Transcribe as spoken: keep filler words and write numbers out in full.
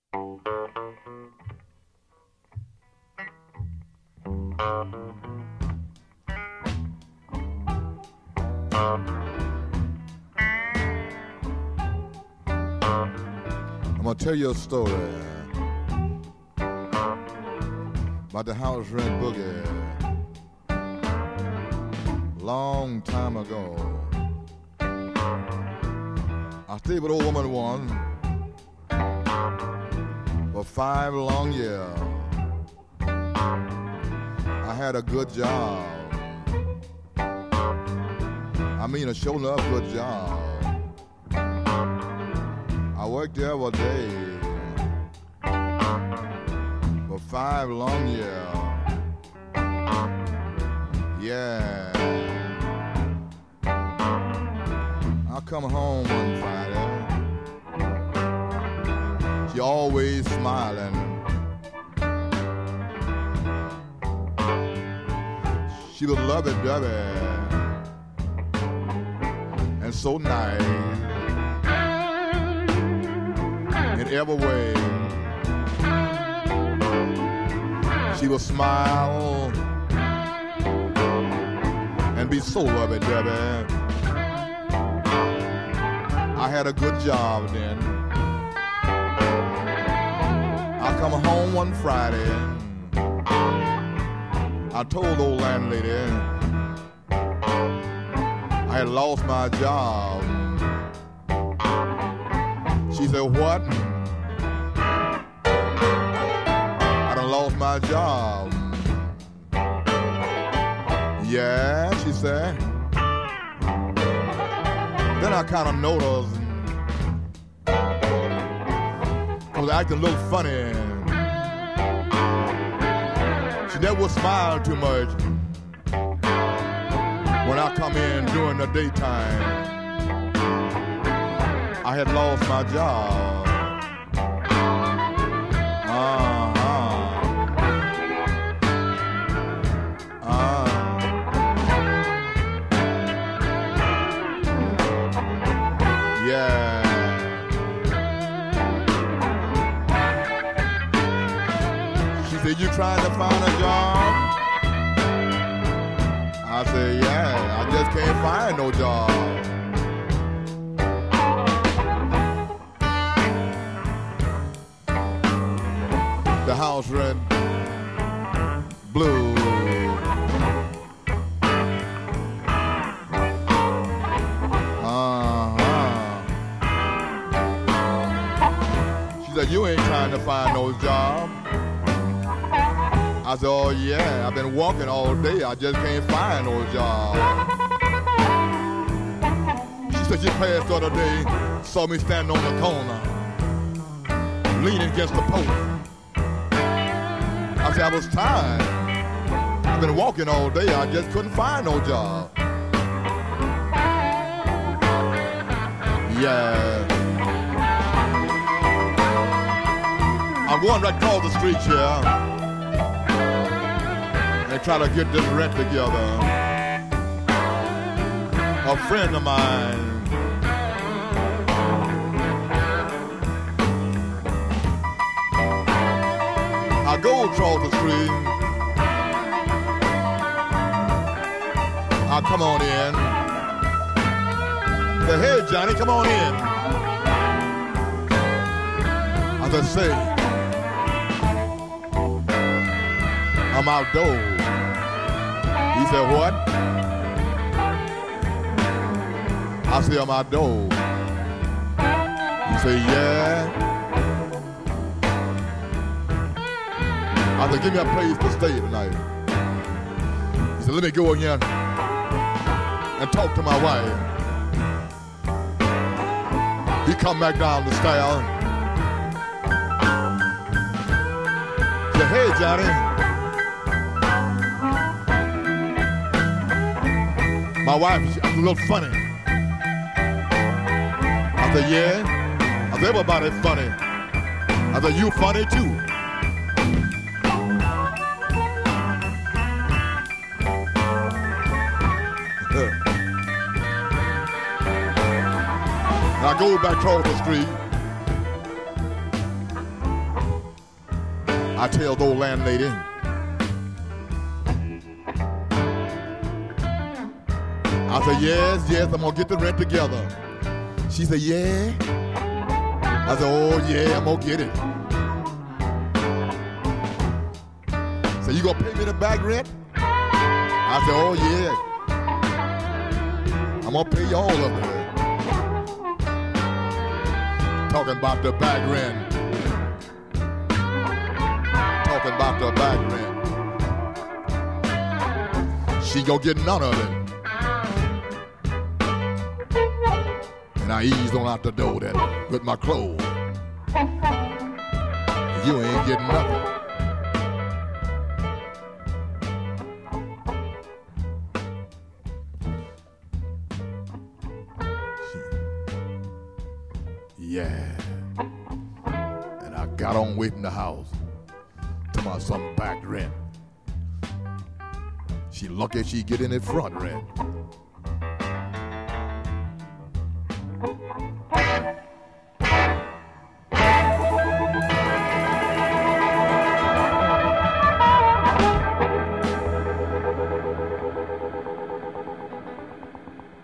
I'm gonna tell you a story about the house rent boogie. Long time ago, I stayed with an old woman once for five long years. I had a good job. I mean, a sure enough good job. I worked there every day for five long years. Yeah. I come home one Friday. She always smiling. She was lovey-dovey and so nice in every way. She would smile and be so lovey-dovey. I had a good job then. I come home one Friday. I told the old landlady I had lost my job. She said, what? I done lost my job. Yeah, she said. Then I kind of noticed I was acting a little funny. She never would smile too much when I come in during the daytime. I had lost my job. Uh-huh. Uh. Yeah. She said, you trying to find a job? I said, yeah, I just can't find no job. The house rent blue. Uh-huh. She said, you ain't trying to find no job. I said, oh yeah, I've been walking all day, I just can't find no job. She said she passed the other day, saw me standing on the corner, leaning against the post. I said, I was tired. I've been walking all day, I just couldn't find no job. Yeah. I'm going right across the street here and try to get this rent together. A friend of mine I go across the street. I come on in. Say, hey Johnny, come on in. I said, say, I'm outdoors. He said, what? I said, I'm outdoors. He said, yeah. I said, give me a place to stay tonight. He said, let me go again and talk to my wife. He come back down the stairs. He said, hey Johnny. My wife, she's a little funny. I said, yeah. I said, everybody's funny. I said, you funny too. I go back across the street. I tell the old landlady, I said, yes, yes, I'm gonna get the rent together. She said, yeah. I said, oh yeah, I'm gonna get it. So you gonna pay me the back rent? I said, oh yeah. I'm gonna pay you all of it. Talking about the back rent. Talking about the back rent. She gonna get none of it. And I eased on out the door then with my clothes. You ain't getting nothing. Yeah. And I got on away from the house to my some back rent. She lucky she get in the front rent.